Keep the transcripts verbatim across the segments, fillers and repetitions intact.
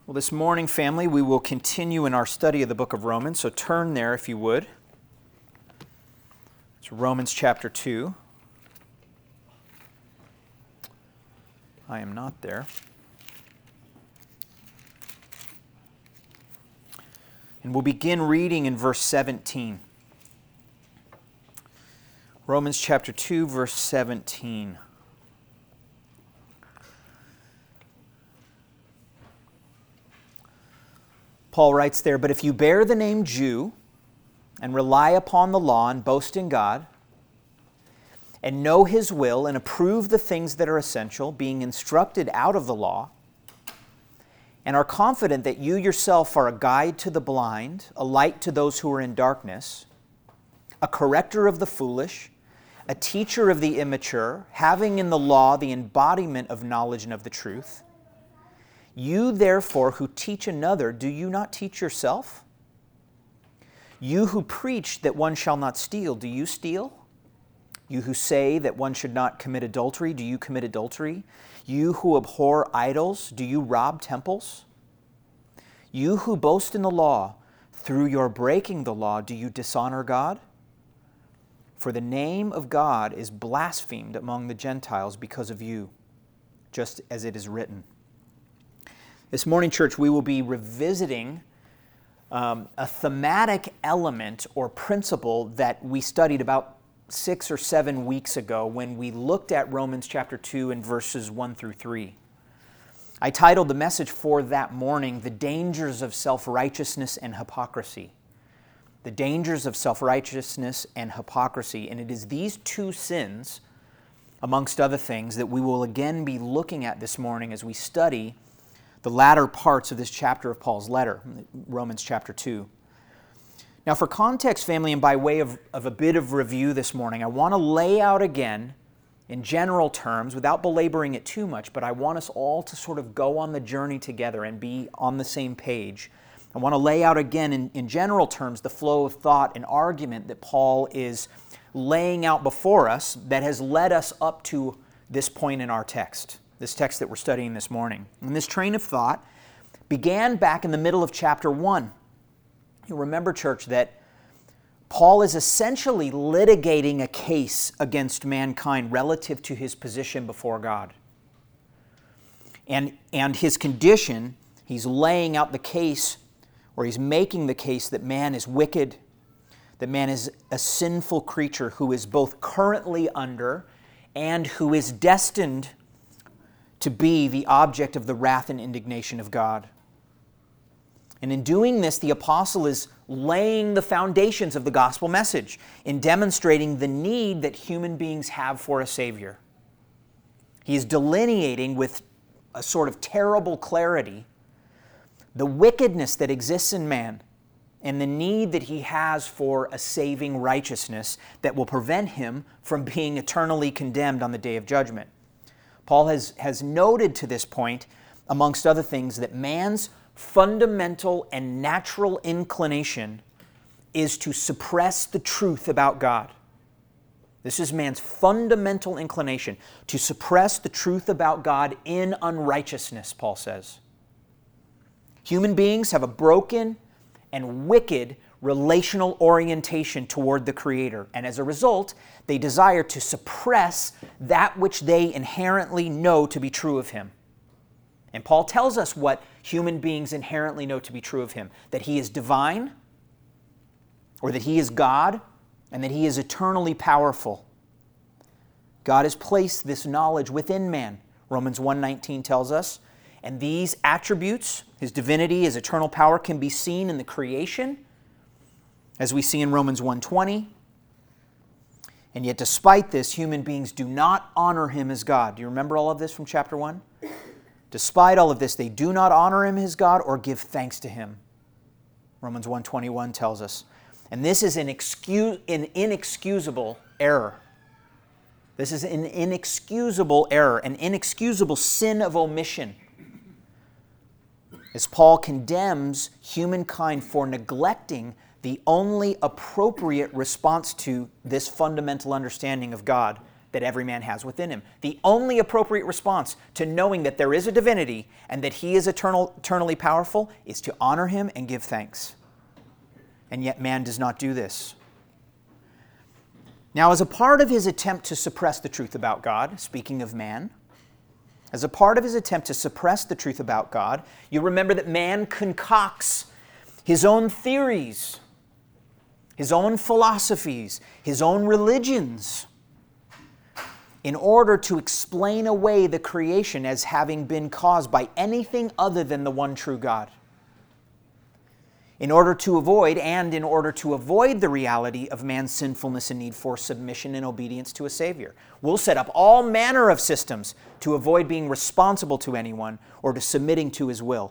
Well, this morning, family, we will continue in our study of the book of Romans, so turn there if you would. It's Romans chapter two. I am not there. And we'll begin reading in verse seventeen. Romans chapter two, verse seventeen. Paul writes there, "But if you bear the name Jew and rely upon the law and boast in God, and know His will and approve the things that are essential, being instructed out of the law, and are confident that you yourself are a guide to the blind, a light to those who are in darkness, a corrector of the foolish, a teacher of the immature, having in the law the embodiment of knowledge and of the truth, you therefore who teach another, do you not teach yourself? You who preach that one shall not steal, do you steal? You who say that one should not commit adultery, do you commit adultery? You who abhor idols, do you rob temples? You who boast in the law, through your breaking the law, do you dishonor God? For the name of God is blasphemed among the Gentiles because of you, just as it is written." This morning, church, we will be revisiting um, a thematic element or principle that we studied about six or seven weeks ago when we looked at Romans chapter two and verses one through three. I titled the message for that morning, "The Dangers of Self-Righteousness and Hypocrisy." The dangers of self-righteousness and hypocrisy. And it is these two sins, amongst other things, that we will again be looking at this morning as we study the latter parts of this chapter of Paul's letter, Romans chapter two. Now, for context, family, and by way of, of a bit of review this morning, I want to lay out again, in general terms, without belaboring it too much, but I want us all to sort of go on the journey together and be on the same page. I want to lay out again, in, in general terms, the flow of thought and argument that Paul is laying out before us that has led us up to this point in our text. This text that we're studying this morning. And this train of thought began back in the middle of chapter one. You'll remember, church, that Paul is essentially litigating a case against mankind relative to his position before God. And, and his condition, he's laying out the case, or he's making the case that man is wicked, that man is a sinful creature who is both currently under and who is destined to be the object of the wrath and indignation of God. And in doing this, the apostle is laying the foundations of the gospel message in demonstrating the need that human beings have for a Savior. He is delineating with a sort of terrible clarity the wickedness that exists in man and the need that he has for a saving righteousness that will prevent him from being eternally condemned on the day of judgment. Paul has, has noted to this point, amongst other things, that man's fundamental and natural inclination is to suppress the truth about God. This is man's fundamental inclination, to suppress the truth about God in unrighteousness, Paul says. Human beings have a broken and wicked relational orientation toward the Creator, and as a result, they desire to suppress that which they inherently know to be true of Him. And Paul tells us what human beings inherently know to be true of Him, that He is divine, or that He is God, and that He is eternally powerful. God has placed this knowledge within man, Romans one nineteen tells us, and these attributes, His divinity, His eternal power, can be seen in the creation, as we see in Romans one twenty. And yet despite this, human beings do not honor Him as God. Do you remember all of this from chapter one? Despite all of this, they do not honor Him as God or give thanks to Him. Romans one twenty-one tells us. And this is an, excuse, an inexcusable error. This is an inexcusable error, an inexcusable sin of omission. As Paul condemns humankind for neglecting the only appropriate response to this fundamental understanding of God that every man has within him. The only appropriate response to knowing that there is a divinity and that he is eternal, eternally powerful is to honor him and give thanks. And yet man does not do this. Now, as a part of his attempt to suppress the truth about God, speaking of man, as a part of his attempt to suppress the truth about God, you remember that man concocts his own theories, his own philosophies, his own religions, in order to explain away the creation as having been caused by anything other than the one true God. In order to avoid, and in order to avoid the reality of man's sinfulness and need for submission and obedience to a Savior. We'll set up all manner of systems to avoid being responsible to anyone or to submitting to his will.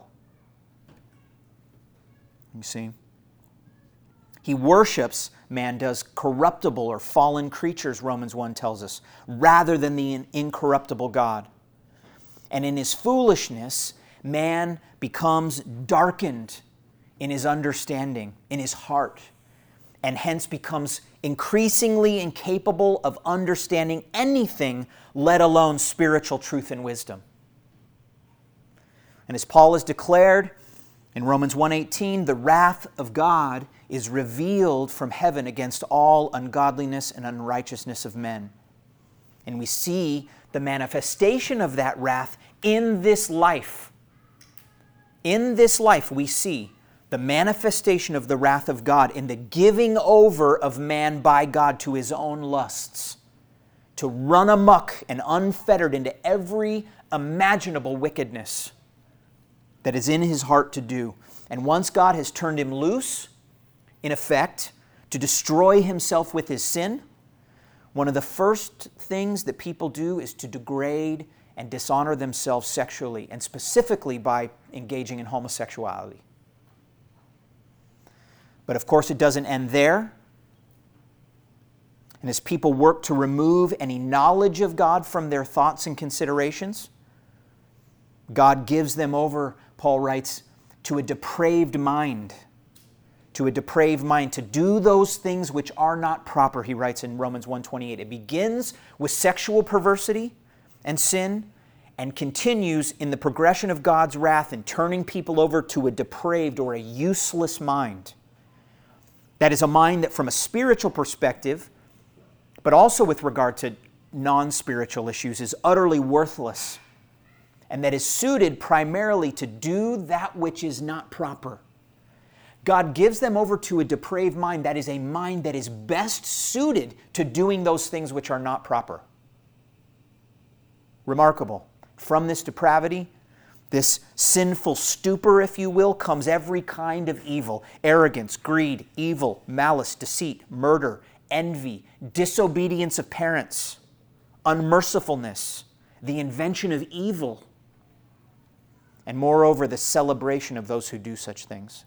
You see? He worships, man does, corruptible or fallen creatures, Romans one tells us, rather than the incorruptible God. And in his foolishness, man becomes darkened in his understanding, in his heart, and hence becomes increasingly incapable of understanding anything, let alone spiritual truth and wisdom. And as Paul has declared in Romans one eighteen, the wrath of God is revealed from heaven against all ungodliness and unrighteousness of men. And we see the manifestation of that wrath in this life. In this life we see the manifestation of the wrath of God in the giving over of man by God to his own lusts, to run amok and unfettered into every imaginable wickedness that is in his heart to do. And once God has turned him loose, in effect, to destroy himself with his sin, one of the first things that people do is to degrade and dishonor themselves sexually, and specifically by engaging in homosexuality. But of course, it doesn't end there. And as people work to remove any knowledge of God from their thoughts and considerations, God gives them over, Paul writes, to a depraved mind. To a depraved mind, to do those things which are not proper, he writes in Romans one twenty-eight. It begins with sexual perversity and sin, and continues in the progression of God's wrath in turning people over to a depraved or a useless mind. That is a mind that from a spiritual perspective, but also with regard to non-spiritual issues, is utterly worthless, and that is suited primarily to do that which is not proper. God gives them over to a depraved mind that is a mind that is best suited to doing those things which are not proper. Remarkable. From this depravity, this sinful stupor, if you will, comes every kind of evil: arrogance, greed, evil, malice, deceit, murder, envy, disobedience of parents, unmercifulness, the invention of evil, and moreover, the celebration of those who do such things.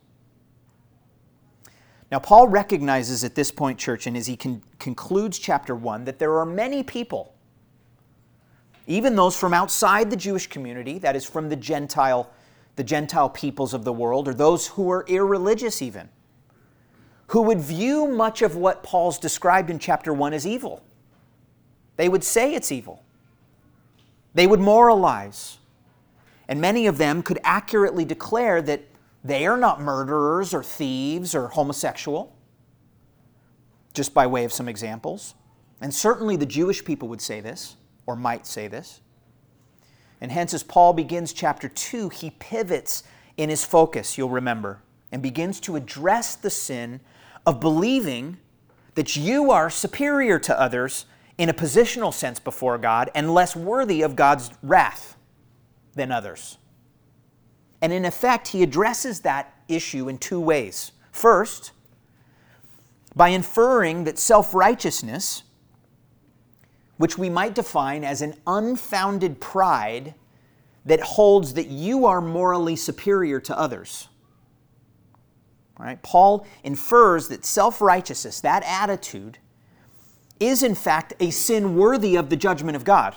Now, Paul recognizes at this point, church, and as he con- concludes chapter one, that there are many people, even those from outside the Jewish community, that is from the Gentile, the Gentile peoples of the world, or those who are irreligious even, who would view much of what Paul's described in chapter one as evil. They would say it's evil. They would moralize. And many of them could accurately declare that they are not murderers or thieves or homosexual, just by way of some examples. And certainly the Jewish people would say this, or might say this. And hence, as Paul begins chapter two, he pivots in his focus, you'll remember, and begins to address the sin of believing that you are superior to others in a positional sense before God and less worthy of God's wrath than others. And in effect, he addresses that issue in two ways. First, by inferring that self-righteousness, which we might define as an unfounded pride that holds that you are morally superior to others. All right? Paul infers that self-righteousness, that attitude, is in fact a sin worthy of the judgment of God.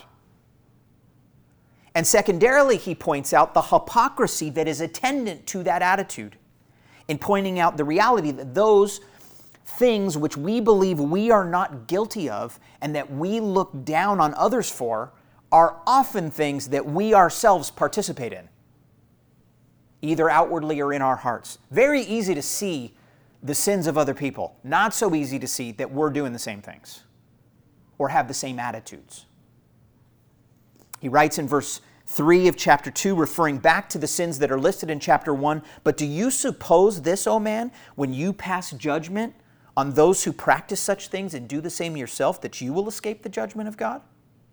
And secondarily, he points out the hypocrisy that is attendant to that attitude in pointing out the reality that those things which we believe we are not guilty of and that we look down on others for are often things that we ourselves participate in, either outwardly or in our hearts. Very easy to see the sins of other people. Not so easy to see that we're doing the same things or have the same attitudes. He writes in verse three of chapter two, referring back to the sins that are listed in chapter one, "But do you suppose this, O man, when you pass judgment on those who practice such things and do the same yourself, that you will escape the judgment of God?"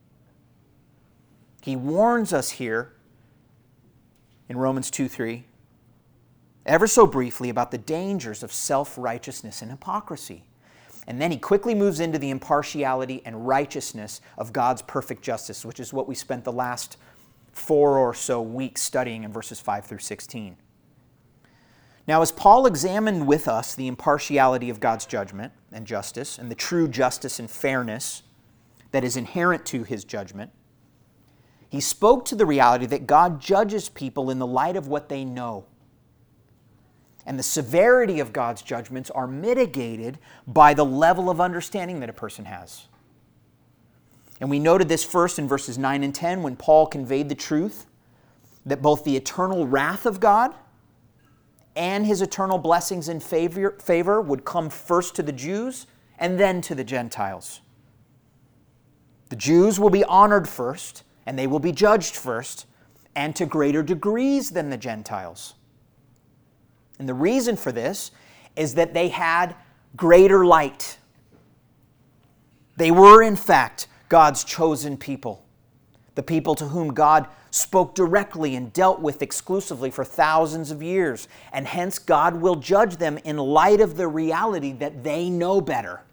He warns us here in Romans two three, ever so briefly, about the dangers of self-righteousness and hypocrisy. And then he quickly moves into the impartiality and righteousness of God's perfect justice, which is what we spent the last four or so weeks studying in verses five through sixteen. Now, as Paul examined with us the impartiality of God's judgment and justice and the true justice and fairness that is inherent to his judgment, he spoke to the reality that God judges people in the light of what they know. And the severity of God's judgments are mitigated by the level of understanding that a person has. And we noted this first in verses nine and ten when Paul conveyed the truth that both the eternal wrath of God and his eternal blessings and favor, favor would come first to the Jews and then to the Gentiles. The Jews will be honored first, and they will be judged first, and to greater degrees than the Gentiles. And the reason for this is that they had greater light. They were, in fact, God's chosen people, the people to whom God spoke directly and dealt with exclusively for thousands of years. And hence God will judge them in light of the reality that they know better.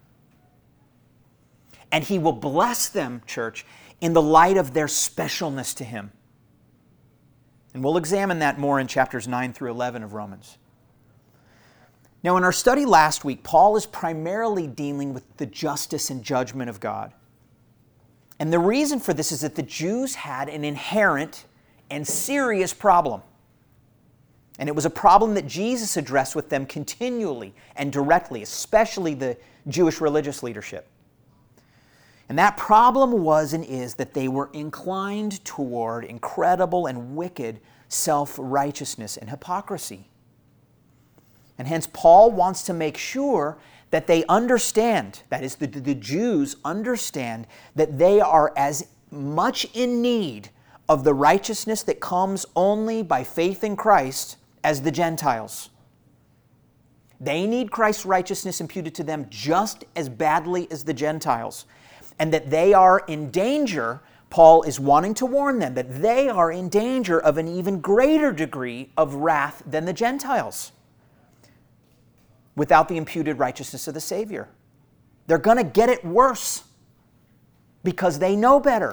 And He will bless them, church, in the light of their specialness to Him. And we'll examine that more in chapters nine through eleven of Romans. Now, in our study last week, Paul is primarily dealing with the justice and judgment of God. And the reason for this is that the Jews had an inherent and serious problem. And it was a problem that Jesus addressed with them continually and directly, especially the Jewish religious leadership. And that problem was and is that they were inclined toward incredible and wicked self-righteousness and hypocrisy. And hence Paul wants to make sure that they understand, that is, the, the Jews understand that they are as much in need of the righteousness that comes only by faith in Christ as the Gentiles. They need Christ's righteousness imputed to them just as badly as the Gentiles. And that they are in danger, Paul is wanting to warn them, that they are in danger of an even greater degree of wrath than the Gentiles without the imputed righteousness of the Savior. They're going to get it worse because they know better.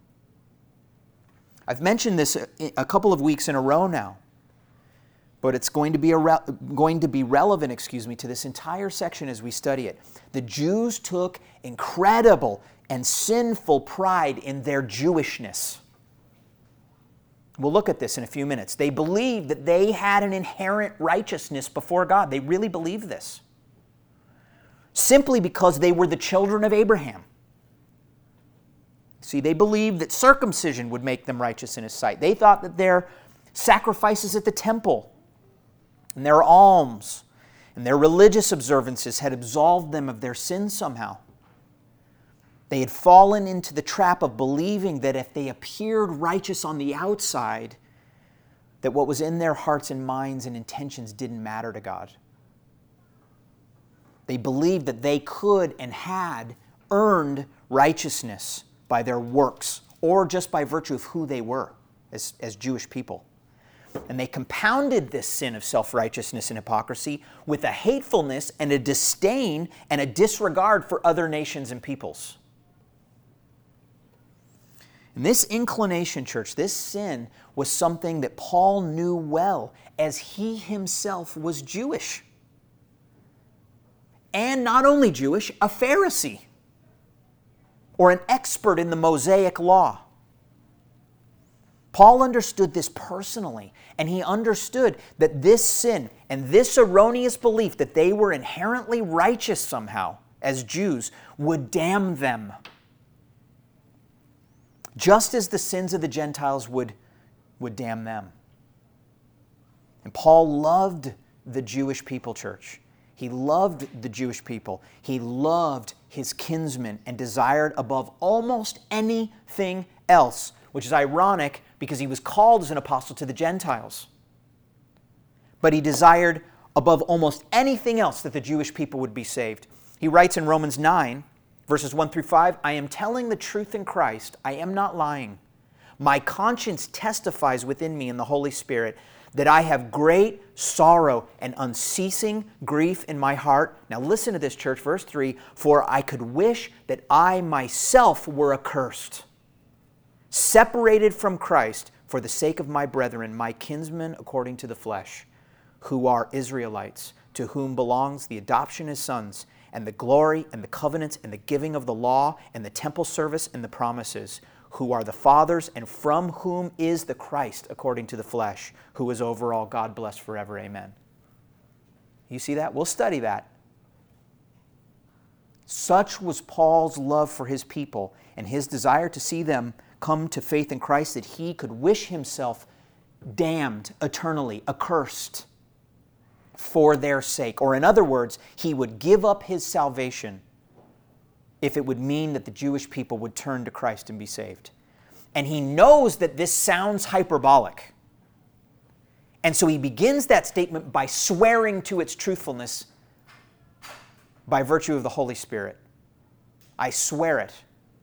I've mentioned this a couple of weeks in a row now, but it's going to be a re- going to be relevant, excuse me, to this entire section as we study it. The Jews took incredible and sinful pride in their Jewishness. We'll look at this in a few minutes. They believed that they had an inherent righteousness before God. They really believed this. Simply because they were the children of Abraham. See, they believed that circumcision would make them righteous in His sight. They thought that their sacrifices at the temple and their alms and their religious observances had absolved them of their sins somehow. They had fallen into the trap of believing that if they appeared righteous on the outside, that what was in their hearts and minds and intentions didn't matter to God. They believed that they could and had earned righteousness by their works or just by virtue of who they were as, as Jewish people. And they compounded this sin of self-righteousness and hypocrisy with a hatefulness and a disdain and a disregard for other nations and peoples. And this inclination, church, this sin was something that Paul knew well as he himself was Jewish. And not only Jewish, a Pharisee or an expert in the Mosaic law. Paul understood this personally, and he understood that this sin and this erroneous belief that they were inherently righteous somehow as Jews would damn them, just as the sins of the Gentiles would, would damn them. And Paul loved the Jewish people, church. He loved the Jewish people. He loved his kinsmen and desired above almost anything else, which is ironic because he was called as an apostle to the Gentiles. But he desired above almost anything else that the Jewish people would be saved. He writes in Romans nine, verses one through five, I am telling the truth in Christ. I am not lying. My conscience testifies within me in the Holy Spirit that I have great sorrow and unceasing grief in my heart. Now listen to this, church, verse three, for I could wish that I myself were accursed, separated from Christ for the sake of my brethren, my kinsmen according to the flesh, who are Israelites, to whom belongs the adoption as sons, and the glory and the covenants and the giving of the law and the temple service and the promises, who are the fathers and from whom is the Christ according to the flesh, who is over all, God blessed forever. Amen. You see that? We'll study that. Such was Paul's love for his people and his desire to see them come to faith in Christ that he could wish himself damned eternally, accursed for their sake. Or in other words, he would give up his salvation if it would mean that the Jewish people would turn to Christ and be saved. And he knows that this sounds hyperbolic. And so he begins that statement by swearing to its truthfulness by virtue of the Holy Spirit. I swear it.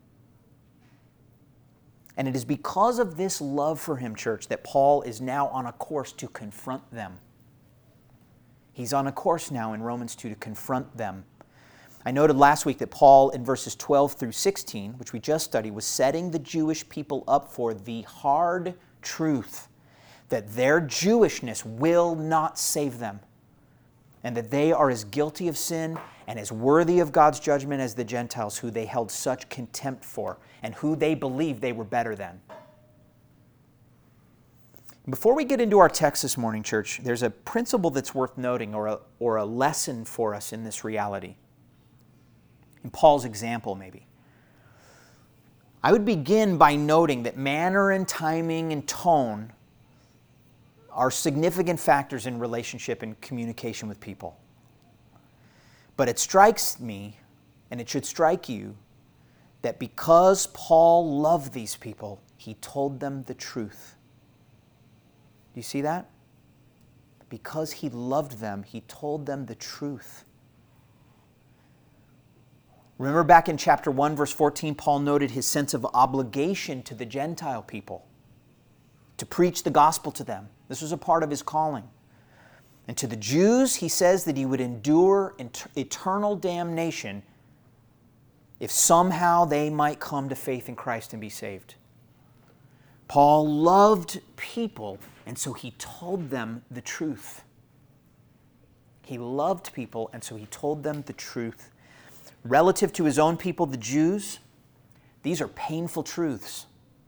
And it is because of this love for him, church, that Paul is now on a course to confront them. He's on a course now in Romans two to confront them. I noted last week that Paul, in verses twelve through sixteen, which we just studied, was setting the Jewish people up for the hard truth that their Jewishness will not save them, and that they are as guilty of sin and as worthy of God's judgment as the Gentiles, who they held such contempt for, and who they believed they were better than. Before we get into our text this morning, church, there's a principle that's worth noting, or a, or a lesson for us in this reality. In Paul's example, maybe. I would begin by noting that manner and timing and tone are significant factors in relationship and communication with people. But it strikes me, and it should strike you, that because Paul loved these people, he told them the truth. Do you see that? Because he loved them, he told them the truth. Remember back in chapter one, verse fourteen, Paul noted his sense of obligation to the Gentile people, to preach the gospel to them. This was a part of his calling. And to the Jews, he says that he would endure eternal damnation if somehow they might come to faith in Christ and be saved. Paul loved people, and so he told them the truth. He loved people, and so he told them the truth. Relative to his own people, the Jews, these are painful truths.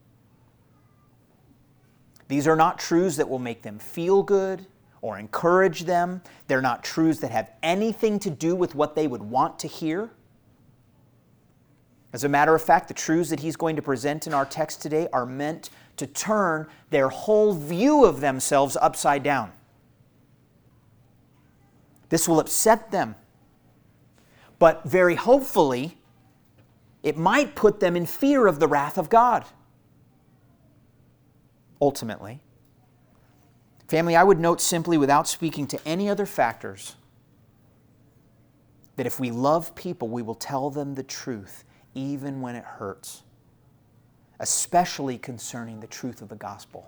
These are not truths that will make them feel good or encourage them. They're not truths that have anything to do with what they would want to hear. As a matter of fact, the truths that he's going to present in our text today are meant to turn their whole view of themselves upside down. This will upset them. But very hopefully, it might put them in fear of the wrath of God. Ultimately. Family, I would note simply, without speaking to any other factors, that if we love people, we will tell them the truth, even when it hurts, especially concerning the truth of the gospel.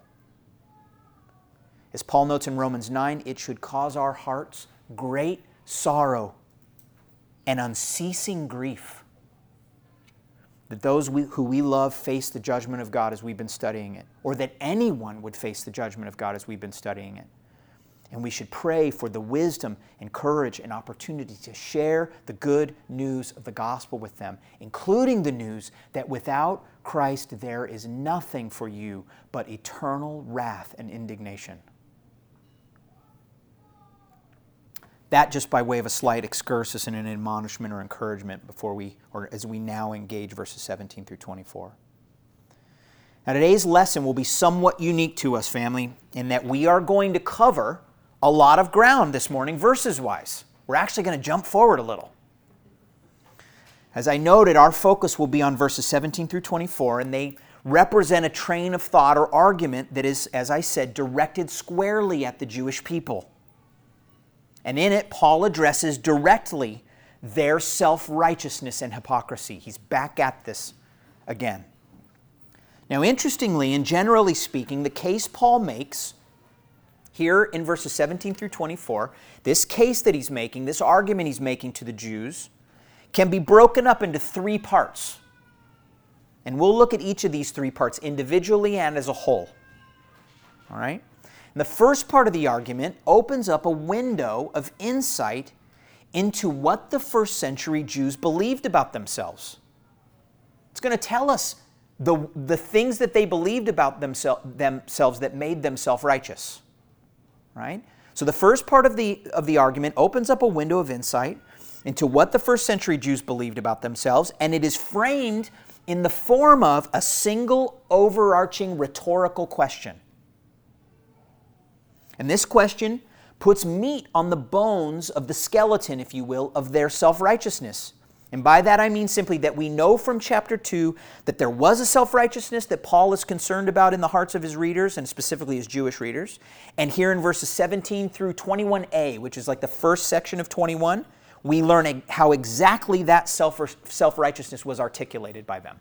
As Paul notes in Romans nine, it should cause our hearts great sorrow and unceasing grief that those we, who we love face the judgment of God as we've been studying it, or that anyone would face the judgment of God as we've been studying it. And we should pray for the wisdom and courage and opportunity to share the good news of the gospel with them, including the news that without Christ there is nothing for you but eternal wrath and indignation. That just by way of a slight excursus and an admonishment or encouragement before we, or as we now engage verses seventeen through twenty-four. Now today's lesson will be somewhat unique to us, family, in that we are going to cover a lot of ground this morning, verses-wise. We're actually going to jump forward a little. As I noted, our focus will be on verses seventeen through twenty-four, and they represent a train of thought or argument that is, as I said, directed squarely at the Jewish people. And in it, Paul addresses directly their self-righteousness and hypocrisy. He's back at this again. Now, interestingly and generally speaking, the case Paul makes here in verses seventeen through twenty-four, this case that he's making, this argument he's making to the Jews, can be broken up into three parts. And we'll look at each of these three parts individually and as a whole. All right? And the first part of the argument opens up a window of insight into what the first century Jews believed about themselves. It's going to tell us the, the things that they believed about themse- themselves that made them self-righteous. Right? So the first part of the, of the argument opens up a window of insight into what the first century Jews believed about themselves, and it is framed in the form of a single overarching rhetorical question. And this question puts meat on the bones of the skeleton, if you will, of their self-righteousness. And by that I mean simply that we know from chapter two that there was a self-righteousness that Paul is concerned about in the hearts of his readers, and specifically his Jewish readers. And here in verses seventeen through twenty-one a, which is like the first section of twenty-one, we learn how exactly that self- self-righteousness was articulated by them.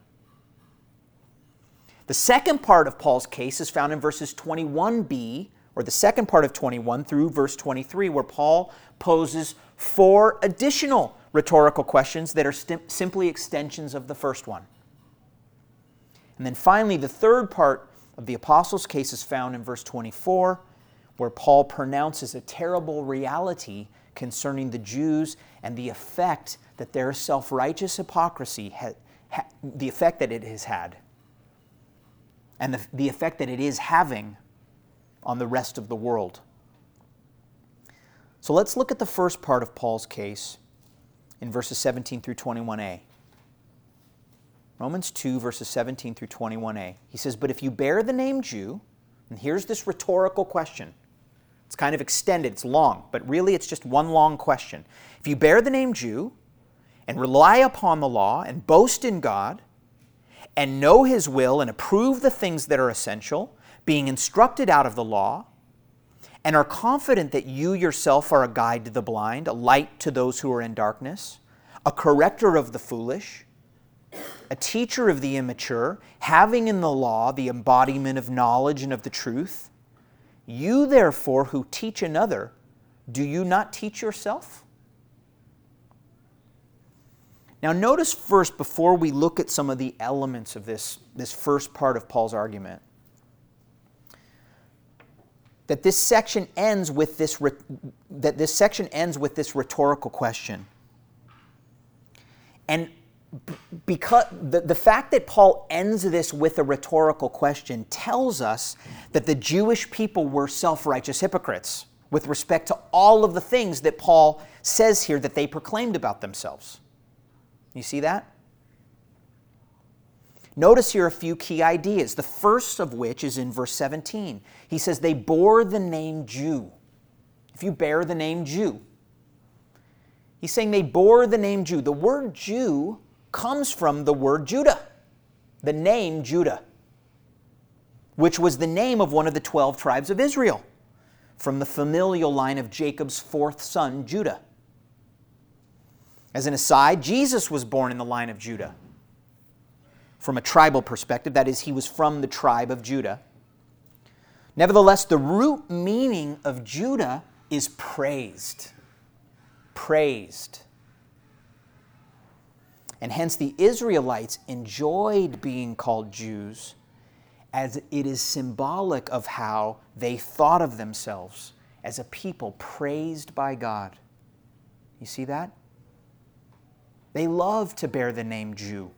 The second part of Paul's case is found in verses twenty-one b, or the second part of twenty-one through verse twenty-three, where Paul poses four additional rhetorical questions that are st- simply extensions of the first one. And then finally, the third part of the apostles' case is found in verse twenty-four, where Paul pronounces a terrible reality concerning the Jews and the effect that their self-righteous hypocrisy, ha- ha- the effect that it has had, and the, the effect that it is having on the rest of the world. So let's look at the first part of Paul's case in verses seventeen through twenty-one a. Romans two, verses seventeen through twenty-one a. He says, "But if you bear the name Jew," and here's this rhetorical question. It's kind of extended, it's long, but really it's just one long question. "If you bear the name Jew and rely upon the law and boast in God and know His will and approve the things that are essential, being instructed out of the law, and are confident that you yourself are a guide to the blind, a light to those who are in darkness, a corrector of the foolish, a teacher of the immature, having in the law the embodiment of knowledge and of the truth, you therefore who teach another, do you not teach yourself?" Now notice first, before we look at some of the elements of this, this first part of Paul's argument, that this section ends with this that this section ends with this rhetorical question. And because the, the fact that Paul ends this with a rhetorical question tells us that the Jewish people were self-righteous hypocrites with respect to all of the things that Paul says here that they proclaimed about themselves. You see that? Notice here a few key ideas, the first of which is in verse seventeen. He says they bore the name Jew. If you bear the name Jew. He's saying they bore the name Jew. The word Jew comes from the word Judah, the name Judah, which was the name of one of the twelve tribes of Israel, from the familial line of Jacob's fourth son, Judah. As an aside, Jesus was born in the line of Judah. From a tribal perspective, that is, he was from the tribe of Judah. Nevertheless, the root meaning of Judah is praised. Praised. And hence the Israelites enjoyed being called Jews, as it is symbolic of how they thought of themselves as a people praised by God. You see that? They love to bear the name Jew.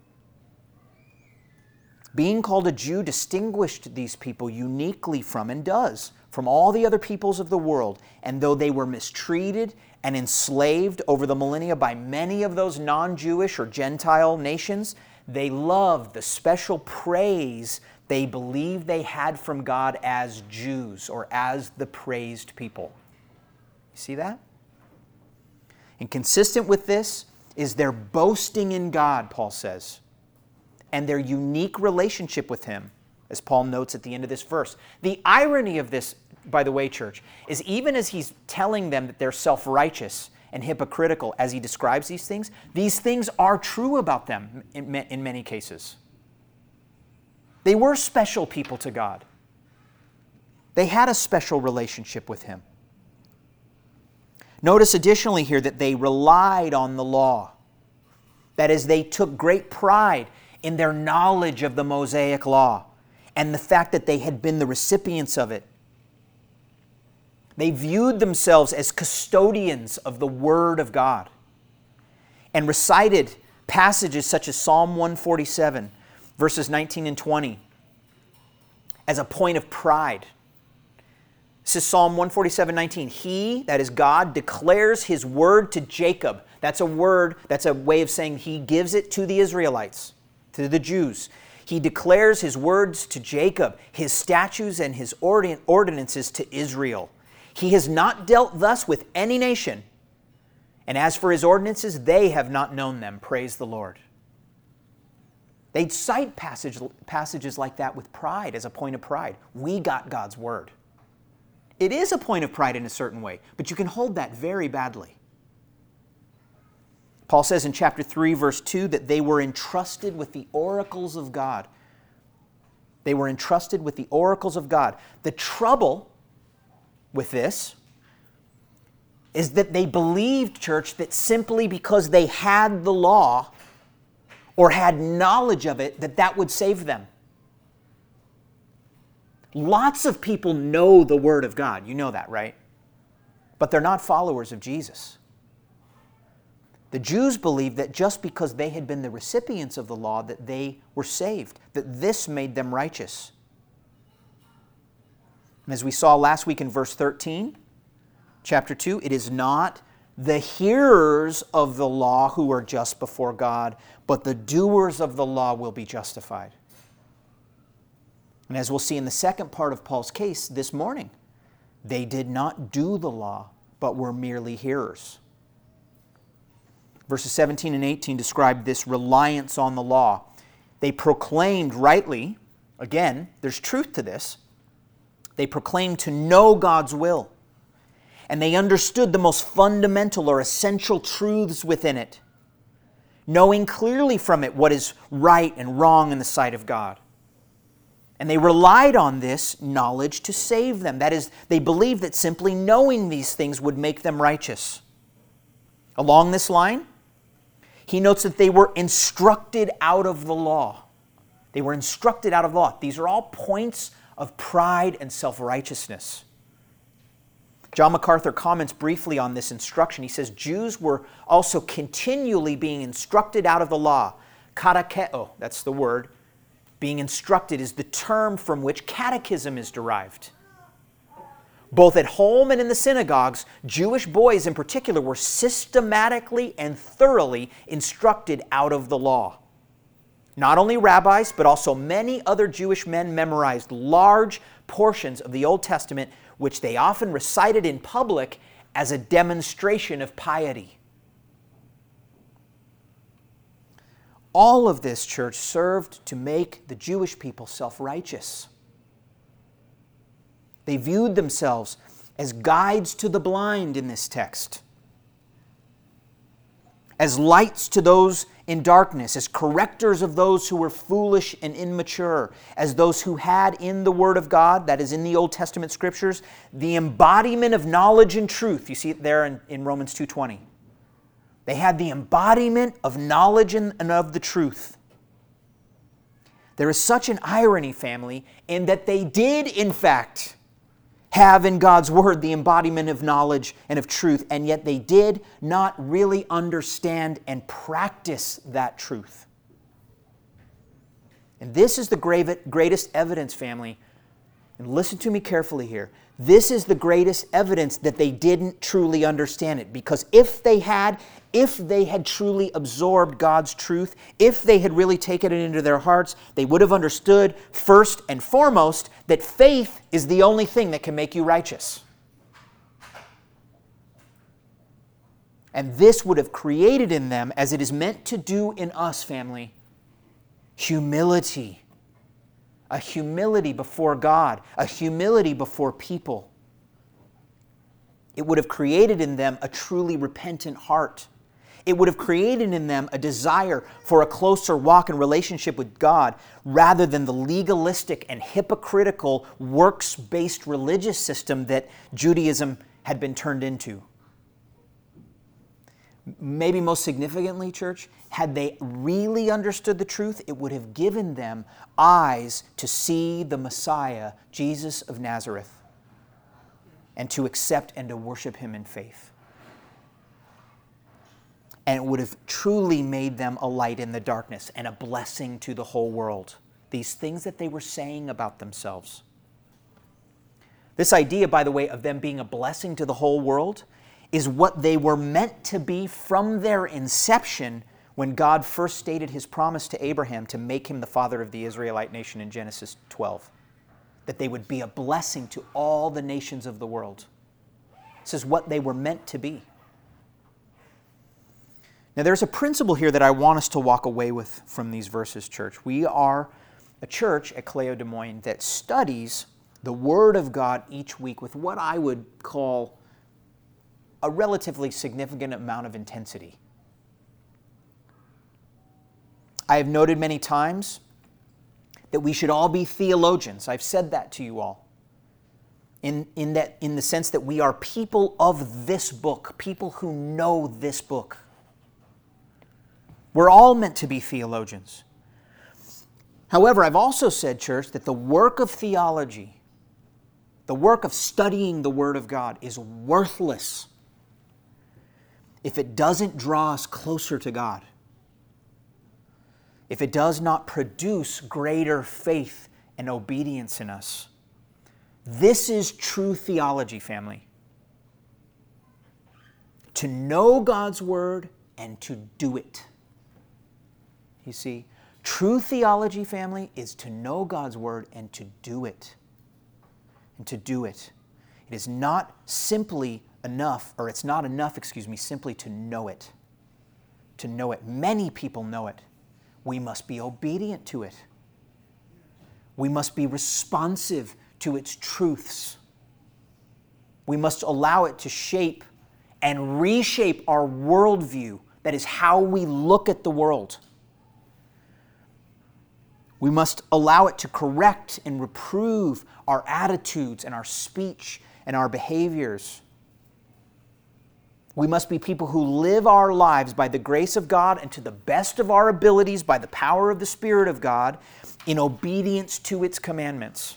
Being called a Jew distinguished these people uniquely from, and does, from all the other peoples of the world. And though they were mistreated and enslaved over the millennia by many of those non-Jewish or Gentile nations, they loved the special praise they believed they had from God as Jews, or as the praised people. You see that? And consistent with this is their boasting in God, Paul says, and their unique relationship with Him, as Paul notes at the end of this verse. The irony of this, by the way, church, is even as he's telling them that they're self-righteous and hypocritical as he describes these things, these things are true about them in, in many cases. They were special people to God. They had a special relationship with Him. Notice additionally here that they relied on the law. That is, they took great pride in their knowledge of the Mosaic law and the fact that they had been the recipients of it. They viewed themselves as custodians of the Word of God and recited passages such as Psalm one forty-seven, verses nineteen and twenty, as a point of pride. This is Psalm one forty-seven, nineteen. He, that is God, declares His word to Jacob. That's a word, that's a way of saying He gives it to the Israelites, to the Jews. He declares His words to Jacob, His statutes and His ordinances to Israel. He has not dealt thus with any nation, and as for His ordinances, they have not known them. Praise the Lord. They'd cite passage, passages like that with pride, as a point of pride. We got God's word. It is a point of pride in a certain way, but you can hold that very badly. Paul says in chapter three, verse two, that they were entrusted with the oracles of God. They were entrusted with the oracles of God. The trouble with this is that they believed, church, that simply because they had the law or had knowledge of it, that that would save them. Lots of people know the Word of God. You know that, right? But they're not followers of Jesus. The Jews believed that just because they had been the recipients of the law, that they were saved, that this made them righteous. And as we saw last week in verse thirteen, chapter two, it is not the hearers of the law who are just before God, but the doers of the law will be justified. And as we'll see in the second part of Paul's case this morning, they did not do the law, but were merely hearers. Verses seventeen and eighteen describe this reliance on the law. They proclaimed rightly, again, there's truth to this, they proclaimed to know God's will. And they understood the most fundamental or essential truths within it, knowing clearly from it what is right and wrong in the sight of God. And they relied on this knowledge to save them. That is, they believed that simply knowing these things would make them righteous. Along this line, he notes that they were instructed out of the law. They were instructed out of law. These are all points of pride and self-righteousness. John MacArthur comments briefly on this instruction. He says, Jews were also continually being instructed out of the law. Katakeo, that's the word. Being instructed is the term from which catechism is derived. Both at home and in the synagogues, Jewish boys in particular were systematically and thoroughly instructed out of the law. Not only rabbis, but also many other Jewish men memorized large portions of the Old Testament, which they often recited in public as a demonstration of piety. All of this, church, served to make the Jewish people self-righteous. They viewed themselves as guides to the blind in this text, as lights to those in darkness, as correctors of those who were foolish and immature, as those who had in the Word of God, that is in the Old Testament Scriptures, the embodiment of knowledge and truth. You see it there in, in Romans two twenty. They had the embodiment of knowledge and, and of the truth. There is such an irony, family, in that they did, in fact, have in God's Word the embodiment of knowledge and of truth, and yet they did not really understand and practice that truth. And this is the greatest evidence, family, and listen to me carefully here. This is the greatest evidence that they didn't truly understand it, because if they had, if they had truly absorbed God's truth, if they had really taken it into their hearts, they would have understood first and foremost that faith is the only thing that can make you righteous. And this would have created in them, as it is meant to do in us, family, humility. A humility before God, a humility before people. It would have created in them a truly repentant heart. It would have created in them a desire for a closer walk and relationship with God, rather than the legalistic and hypocritical works-based religious system that Judaism had been turned into. Maybe most significantly, church, had they really understood the truth, it would have given them eyes to see the Messiah, Jesus of Nazareth, and to accept and to worship Him in faith. And it would have truly made them a light in the darkness and a blessing to the whole world. These things that they were saying about themselves. This idea, by the way, of them being a blessing to the whole world is what they were meant to be from their inception, when God first stated His promise to Abraham to make him the father of the Israelite nation in Genesis twelve. That they would be a blessing to all the nations of the world. This is what they were meant to be. Now there's a principle here that I want us to walk away with from these verses, church. We are a church at Kaleo Des Moines that studies the Word of God each week with what I would call a relatively significant amount of intensity. I have noted many times that we should all be theologians. I've said that to you all. In, in, that, in the sense that we are people of this book, people who know this book. We're all meant to be theologians. However, I've also said, church, that the work of theology, the work of studying the Word of God, is worthless if it doesn't draw us closer to God. If it does not produce greater faith and obedience in us. This is true theology, family. To know God's Word and to do it. You see, true theology, family, is to know God's Word and to do it. And to do it. It is not simply enough, or it's not enough, excuse me, simply to know it. To know it. Many people know it. We must be obedient to it. We must be responsive to its truths. We must allow it to shape and reshape our worldview. That is how we look at the world. We must allow it to correct and reprove our attitudes and our speech and our behaviors. We must be people who live our lives by the grace of God and to the best of our abilities by the power of the Spirit of God in obedience to its commandments.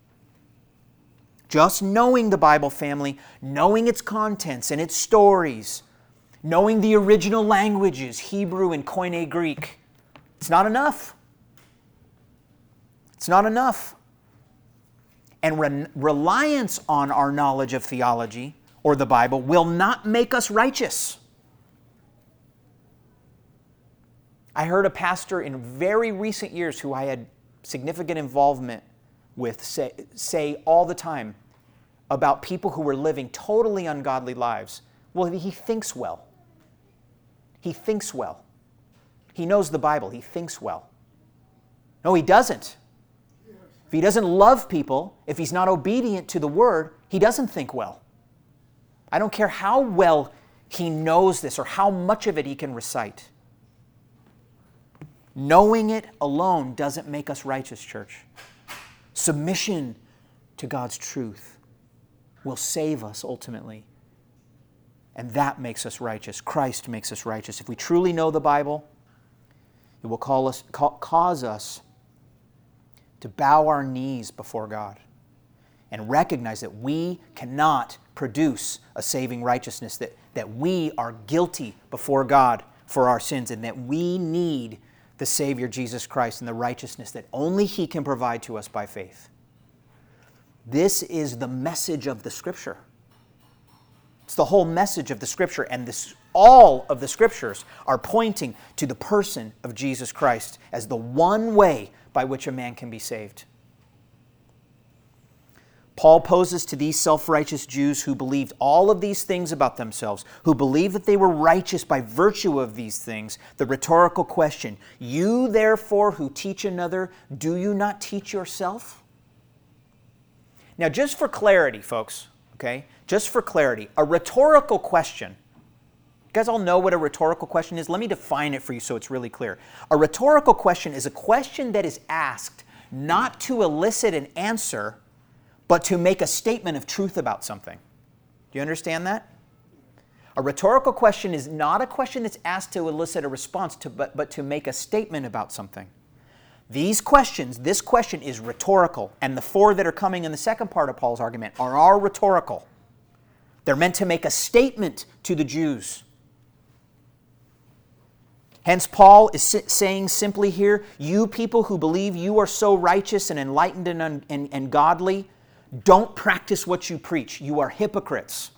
Just knowing the Bible, family, knowing its contents and its stories, knowing the original languages, Hebrew and Koine Greek, it's not enough. It's not enough. And re- reliance on our knowledge of theology or the Bible will not make us righteous. I heard a pastor in very recent years who I had significant involvement with say, say all the time about people who were living totally ungodly lives. Well, he thinks well. He thinks well. He knows the Bible. He thinks well. No, he doesn't. If he doesn't love people, if he's not obedient to the Word, he doesn't think well. I don't care how well he knows this or how much of it he can recite. Knowing it alone doesn't make us righteous, church. Submission to God's truth will save us ultimately. And that makes us righteous. Christ makes us righteous. If we truly know the Bible, it will call us, ca- cause us to bow our knees before God. and recognize that we cannot produce a saving righteousness, that, that we are guilty before God for our sins, and that we need the Savior Jesus Christ and the righteousness that only He can provide to us by faith. This is the message of the Scripture. It's the whole message of the Scripture, and this, all of the Scriptures are pointing to the person of Jesus Christ as the one way by which a man can be saved. Paul poses to these self-righteous Jews who believed all of these things about themselves, who believed that they were righteous by virtue of these things, the rhetorical question, "You therefore who teach another, do you not teach yourself?" Now, just for clarity, folks, okay, just for clarity, a rhetorical question, you guys all know what a rhetorical question is? Let me define it for you so it's really clear. A rhetorical question is a question that is asked not to elicit an answer, but to make a statement of truth about something. Do you understand that? A rhetorical question is not a question that's asked to elicit a response, to, but, but to make a statement about something. These questions, this question is rhetorical, and the four that are coming in the second part of Paul's argument are all rhetorical. They're meant to make a statement to the Jews. Hence, Paul is saying simply here, you people who believe you are so righteous and enlightened and, and, and godly, don't practice what you preach. You are hypocrites.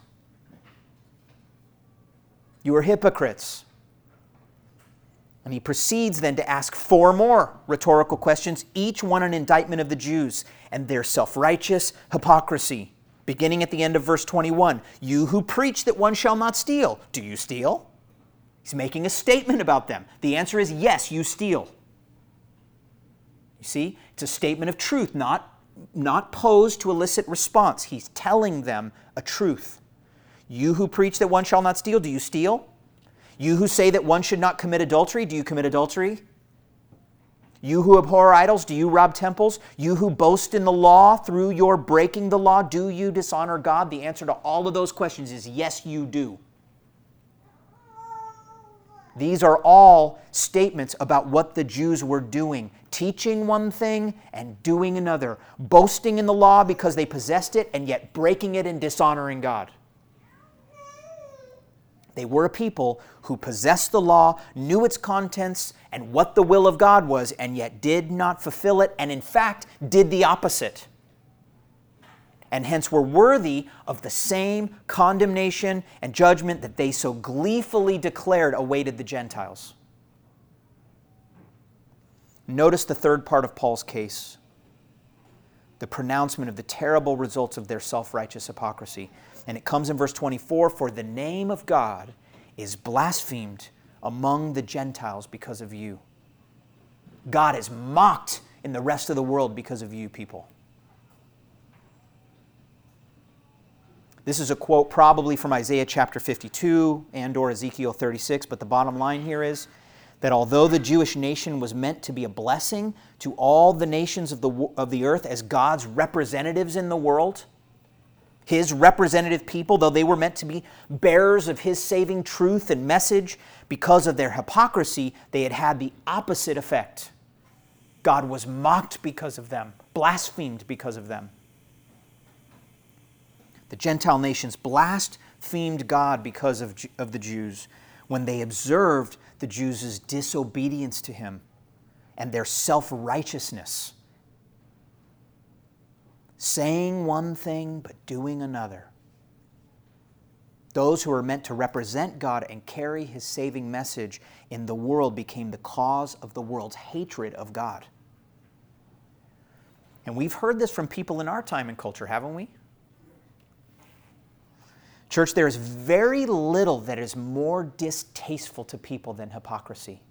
You are hypocrites. And he proceeds then to ask four more rhetorical questions, each one an indictment of the Jews and their self-righteous hypocrisy. Beginning at the end of verse twenty-one, you who preach that one shall not steal, do you steal? He's making a statement about them. The answer is yes, you steal. You see, it's a statement of truth, not not posed to elicit response. He's telling them a truth. You who preach that one shall not steal, do you steal? You who say that one should not commit adultery, do you commit adultery? You who abhor idols, do you rob temples? You who boast in the law through your breaking the law, do you dishonor God? The answer to all of those questions is yes, you do. These are all statements about what the Jews were doing, teaching one thing and doing another, boasting in the law because they possessed it and yet breaking it and dishonoring God. They were a people who possessed the law, knew its contents and what the will of God was, and yet did not fulfill it, and in fact did the opposite. And hence were worthy of the same condemnation and judgment that they so gleefully declared awaited the Gentiles. Notice the third part of Paul's case, the pronouncement of the terrible results of their self-righteous hypocrisy. And it comes in verse twenty-four, for the name of God is blasphemed among the Gentiles because of you. God is mocked in the rest of the world because of you people. This is a quote probably from Isaiah chapter fifty-two and or Ezekiel thirty-six, but the bottom line here is that although the Jewish nation was meant to be a blessing to all the nations of the, of the earth as God's representatives in the world, His representative people, though they were meant to be bearers of His saving truth and message, because of their hypocrisy, they had had the opposite effect. God was mocked because of them, blasphemed because of them. The Gentile nations blasphemed God because of, of the Jews when they observed the Jews' disobedience to Him and their self-righteousness, saying one thing but doing another. Those who are meant to represent God and carry His saving message in the world became the cause of the world's hatred of God. And we've heard this from people in our time and culture, haven't we? Church, there is very little that is more distasteful to people than hypocrisy.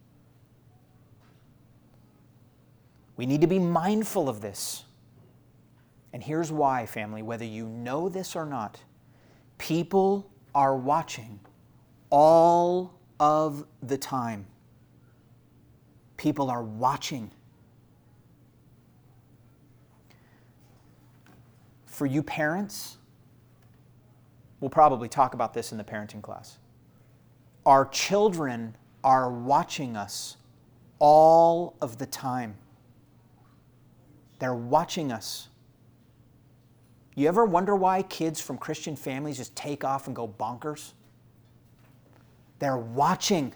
We need to be mindful of this. And here's why, family, whether you know this or not, people are watching all of the time. People are watching. For you parents, we'll probably talk about this in the parenting class. Our children are watching us all of the time. They're watching us. You ever wonder why kids from Christian families just take off and go bonkers? They're watching.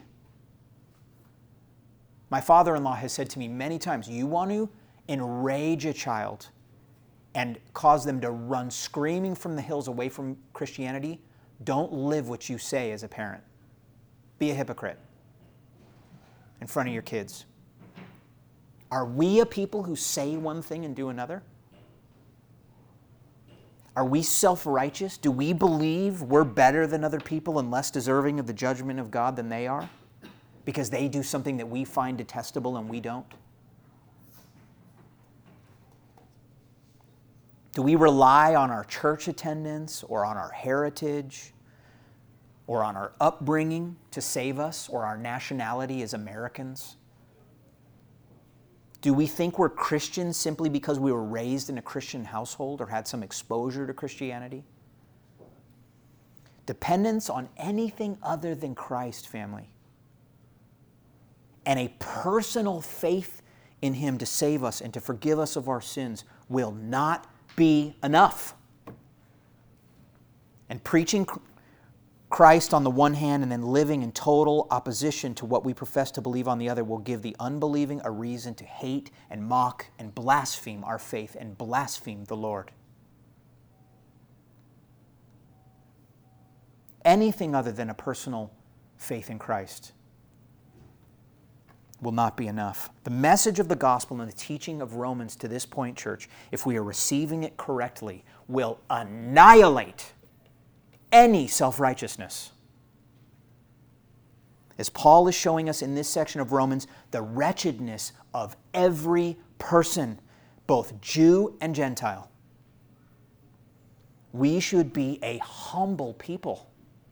My father-in-law has said to me many times, you want to enrage a child and cause them to run screaming from the hills away from Christianity, don't live what you say as a parent. Be a hypocrite in front of your kids. Are we a people who say one thing and do another? Are we self-righteous? Do we believe we're better than other people and less deserving of the judgment of God than they are? Because they do something that we find detestable and we don't? Do we rely on our church attendance or on our heritage or on our upbringing to save us or our nationality as Americans? Do we think we're Christians simply because we were raised in a Christian household or had some exposure to Christianity? Dependence on anything other than Christ, family, and a personal faith in Him to save us and to forgive us of our sins will not be enough. And preaching Christ on the one hand and then living in total opposition to what we profess to believe on the other will give the unbelieving a reason to hate and mock and blaspheme our faith and blaspheme the Lord. Anything other than a personal faith in Christ will not be enough. The message of the gospel and the teaching of Romans to this point, church, if we are receiving it correctly, will annihilate any self-righteousness. As Paul is showing us in this section of Romans, the wretchedness of every person, both Jew and Gentile. We should be a humble people,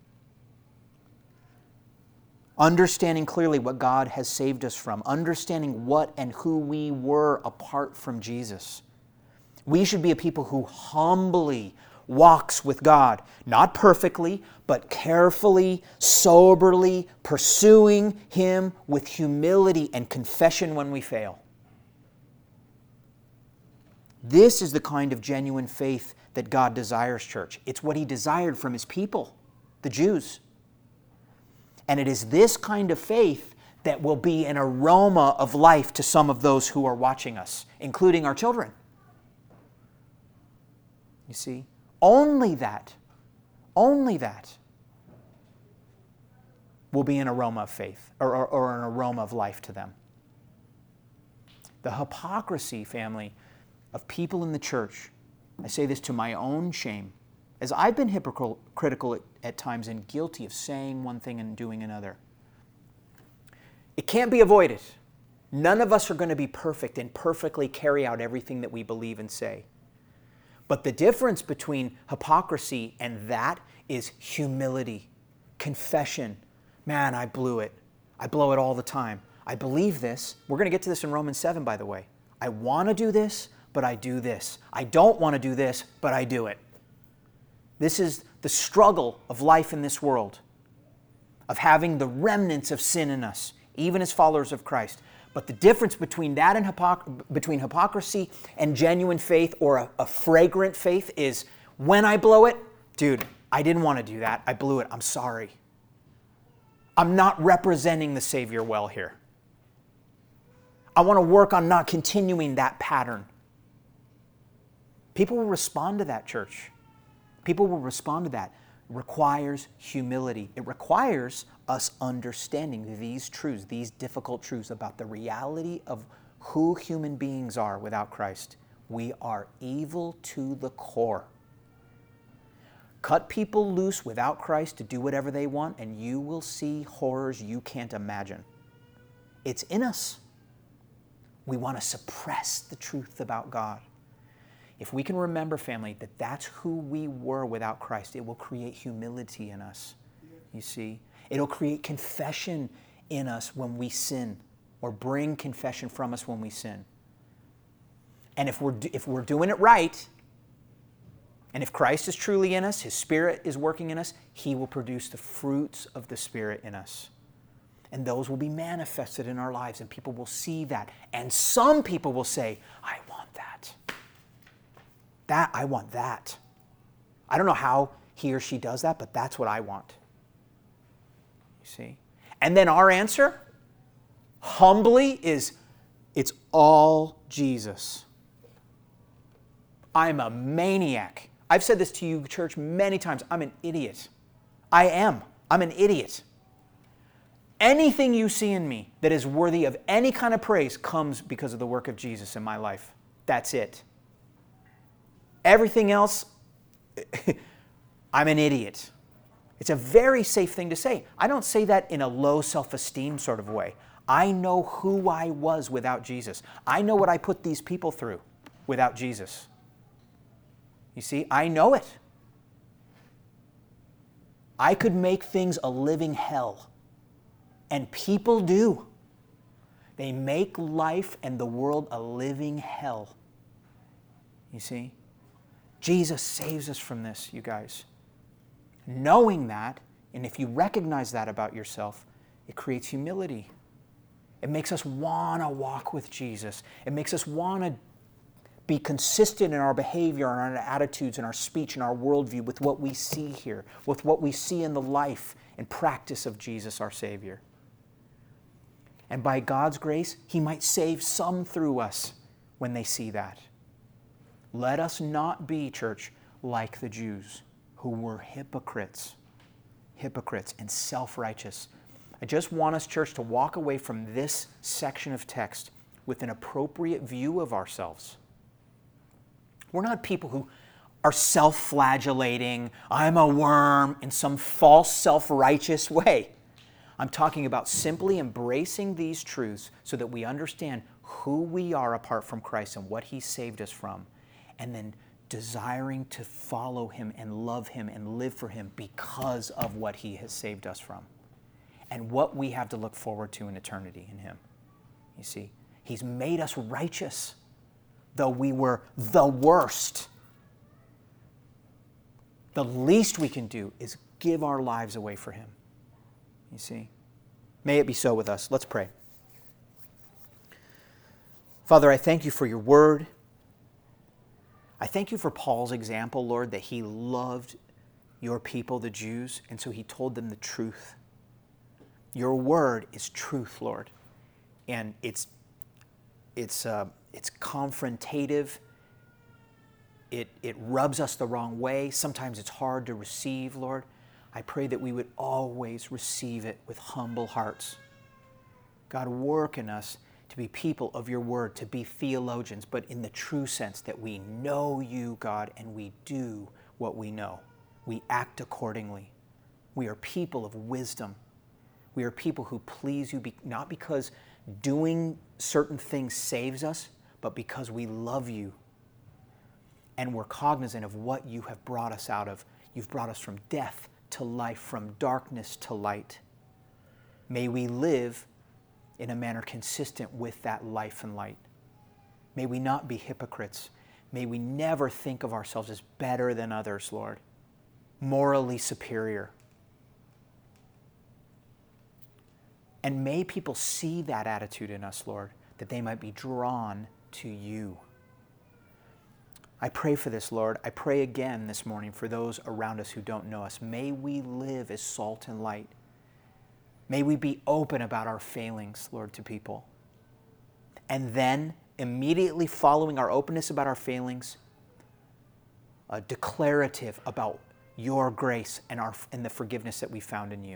understanding clearly what God has saved us from, understanding what and who we were apart from Jesus. We should be a people who humbly walks with God, not perfectly, but carefully, soberly, pursuing Him with humility and confession when we fail. This is the kind of genuine faith that God desires, church. It's what He desired from His people, the Jews. And it is this kind of faith that will be an aroma of life to some of those who are watching us, including our children. You see? Only that, only that will be an aroma of faith or, or, or an aroma of life to them. The hypocrisy, family, of people in the church, I say this to my own shame, as I've been hypocritical at, at times and guilty of saying one thing and doing another. It can't be avoided. None of us are going to be perfect and perfectly carry out everything that we believe and say. But the difference between hypocrisy and that is humility, confession. Man, I blew it. I blow it all the time. I believe this. We're going to get to this in Romans seven, by the way. I want to do this, but I do this. I don't want to do this, but I do it. This is the struggle of life in this world, of having the remnants of sin in us, even as followers of Christ. But the difference between that and hypocr- between hypocrisy and genuine faith or a, a fragrant faith is when I blow it, dude, I didn't want to do that. I blew it. I'm sorry. I'm not representing the Savior well here. I want to work on not continuing that pattern. People will respond to that, church. People will respond to that. It requires humility. It requires us understanding these truths, these difficult truths about the reality of who human beings are without Christ. We are evil to the core. Cut people loose without Christ to do whatever they want, and you will see horrors you can't imagine. It's in us. We want to suppress the truth about God. If we can remember, family, that that's who we were without Christ, it will create humility in us. You see? It'll create confession in us when we sin, or bring confession from us when we sin. And if we're, if we're doing it right, and if Christ is truly in us, His Spirit is working in us, He will produce the fruits of the Spirit in us. And those will be manifested in our lives, and people will see that. And some people will say, I want that. That, I want that. I don't know how he or she does that, but that's what I want. You see? And then our answer, humbly, is it's all Jesus. I'm a maniac. I've said this to you, church, many times. I'm an idiot. I am. I'm an idiot. Anything you see in me that is worthy of any kind of praise comes because of the work of Jesus in my life. That's it. Everything else, I'm an idiot. It's a very safe thing to say. I don't say that in a low self-esteem sort of way. I know who I was without Jesus. I know what I put these people through without Jesus. You see, I know it. I could make things a living hell. And people do. They make life and the world a living hell. You see? Jesus saves us from this, you guys. Knowing that, and if you recognize that about yourself, it creates humility. It makes us want to walk with Jesus. It makes us want to be consistent in our behavior and our attitudes and our speech and our worldview with what we see here, with what we see in the life and practice of Jesus, our Savior. And by God's grace, He might save some through us when they see that. Let us not be, church, like the Jews who were hypocrites, hypocrites and self-righteous. I just want us, church, to walk away from this section of text with an appropriate view of ourselves. We're not people who are self-flagellating, I'm a worm, in some false self-righteous way. I'm talking about simply embracing these truths so that we understand who we are apart from Christ and what He saved us from, and then desiring to follow Him and love Him and live for Him because of what He has saved us from and what we have to look forward to in eternity in Him. You see, He's made us righteous, though we were the worst. The least we can do is give our lives away for Him. You see? May it be so with us. Let's pray. Father, I thank You for Your word. I thank You for Paul's example, Lord, that he loved Your people, the Jews, and so he told them the truth. Your word is truth, Lord, and it's it's uh, it's confrontative. It it rubs us the wrong way. Sometimes it's hard to receive, Lord. I pray that we would always receive it with humble hearts. God, work in us to be people of Your word, to be theologians, but in the true sense that we know You, God, and we do what we know. We act accordingly. We are people of wisdom. We are people who please You, not because doing certain things saves us, but because we love You. And we're cognizant of what You have brought us out of. You've brought us from death to life, from darkness to light. May we live in a manner consistent with that life and light. May we not be hypocrites. May we never think of ourselves as better than others, Lord, morally superior. And may people see that attitude in us, Lord, that they might be drawn to You. I pray for this, Lord. I pray again this morning for those around us who don't know us. May we live as salt and light. May we be open about our failings, Lord, to people. And then, immediately following our openness about our failings, uh, declarative about Your grace and, our, and the forgiveness that we found in You.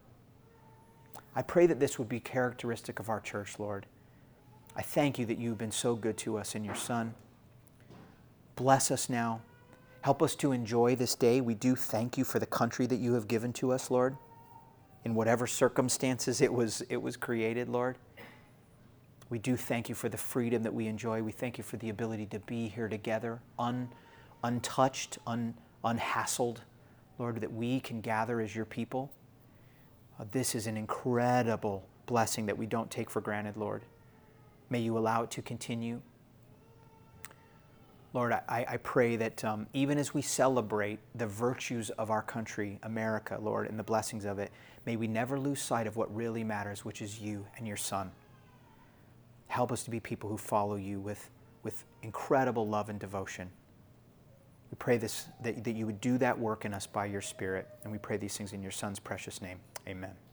I pray that this would be characteristic of our church, Lord. I thank You that You've been so good to us in Your Son. Bless us now. Help us to enjoy this day. We do thank You for the country that You have given to us, Lord, in whatever circumstances it was, it was created, Lord. We do thank You for the freedom that we enjoy. We thank You for the ability to be here together, un, untouched, un, unhassled, Lord, that we can gather as Your people. Uh, this is an incredible blessing that we don't take for granted, Lord. May You allow it to continue. Lord, I, I pray that um, even as we celebrate the virtues of our country, America, Lord, and the blessings of it, may we never lose sight of what really matters, which is You and Your Son. Help us to be people who follow You with, with incredible love and devotion. We pray this, that, that you would do that work in us by your Spirit, and we pray these things in your Son's precious name. Amen.